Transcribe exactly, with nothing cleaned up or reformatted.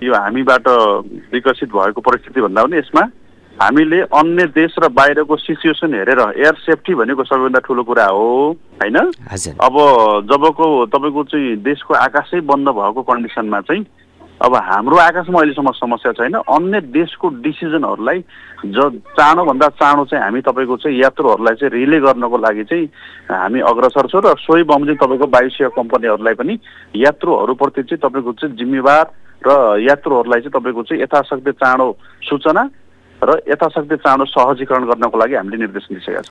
यो हामीबाट विकसित भएको परिस्थिति भन्दा पनि यसमा हामीले अन्य देश र बाहिरको सिचुएसन हेरेर एयर सेफ्टी भनेको सबैभन्दा ठुलो कुरा हो हैन। अब जबको तपाईको चाहिँ देशको आकाशै बन्द भएको कन्डिसनमा चाहिँ अब हाम्रो आकाशमा अहिलेसम्म समस्या छैन। अन्य देशको डिसिजनहरूलाई ज चाँडोभन्दा चाँडो चाहिँ हामी तपाईँको चाहिँ यात्रुहरूलाई चाहिँ रिले गर्नको लागि चाहिँ हामी अग्रसर छौँ र सोही बमोजिम तपाईँको वायुसेवा कम्पनीहरूलाई पनि यात्रुहरूप्रति चाहिँ तपाईँको चाहिँ जिम्मेवार र यात्रुहरूलाई चाहिँ तपाईँको चाहिँ यथाशक्ति चाँडो सूचना र यथाशक्ति चाँडो सहजीकरण गर्नको लागि हामीले निर्देशन दिइसकेका छौँ।